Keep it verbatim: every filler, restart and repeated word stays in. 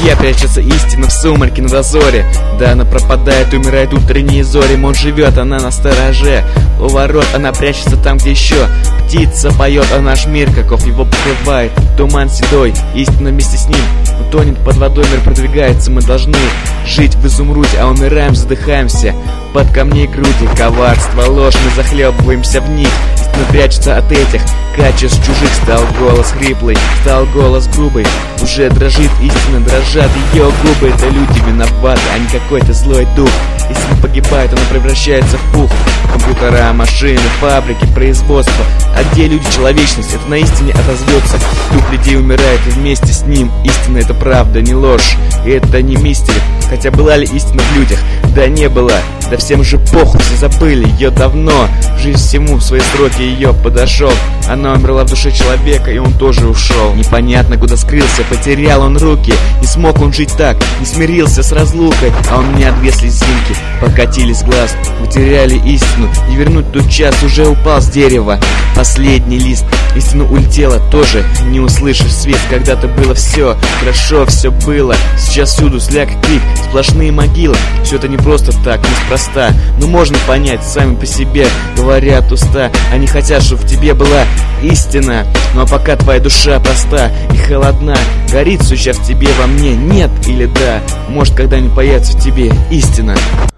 тебе прячется истина в сумраке на дозоре. Да, она пропадает, умирает утренние зори. Он живет, она на стороже. У ворот она прячется там, где еще птица поет, а наш мир, каков его покрывает туман седой, истина вместе с ним утонет под водой. Мир продвигается, мы должны жить в изумруде, а умираем, задыхаемся под камней груди. Коварство, ложь, мы захлебываемся в них. Истина прячется от этих качеств чужих. Стал голос хриплый, стал голос грубый. Уже дрожит истина, дрожат ее губы. Это люди виноваты, а не какой-то злой дух. Истина погибает, она превращается в пух. Компьютера, машины, фабрики, производство. А где люди, человечность? Это на истине отозвется. Дух людей умирает, и вместе с ним истина — это правда, не ложь. И это не мистика. Хотя была ли истина в людях? Да не была. Да всем же похуй, все забыли ее давно. Жизнь всему в свои сроки ее подошел. Она умерла в душе человека, и он тоже ушел. Непонятно, куда скрылся, потерял он руки. Не смог он жить так, не смирился с разлукой. А у меня две слезинки покатились с глаз. Утеряли истину, и вернуть тот час. Уже упал с дерева последний лист. Истина улетела, тоже не услышишь свет. Когда-то было все хорошо, все было. Сейчас всюду сляг и крик, сплошные могилы. Все это не просто так, неспроста. Но можно понять, сами по себе говорят уста. Они хотят, чтобы в тебе была истина. Ну а пока твоя душа проста и холодна, горит суща в тебе, во мне нет или да. Может, когда-нибудь появится в тебе истина.